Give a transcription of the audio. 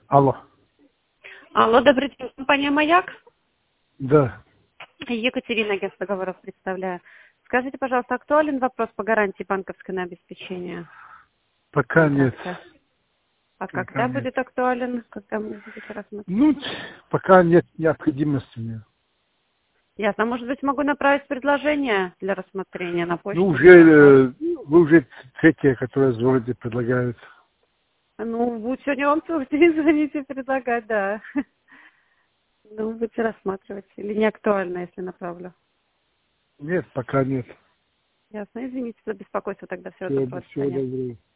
Алло. Алло, добрый день, компания «Маяк». Да. Екатерина, агентство договоров представляю. Скажите, пожалуйста, актуален вопрос по гарантии банковской на обеспечение Пока нет. контракта? А Пока когда нет. будет актуален? Когда вы будете рассматривать? Ну, пока нет необходимости мне. Ясно. Может быть, могу направить предложение для рассмотрения на Ну, почту? вы уже третья, которая звонит, предлагает. Ну, будет сегодня вам целый день звонить и предлагать, да. Ну, будете рассматривать. Или не актуально, если направлю. Нет, пока нет. Ясно. Извините за беспокойство, тогда всего доброго. До Всего свидания. доброго.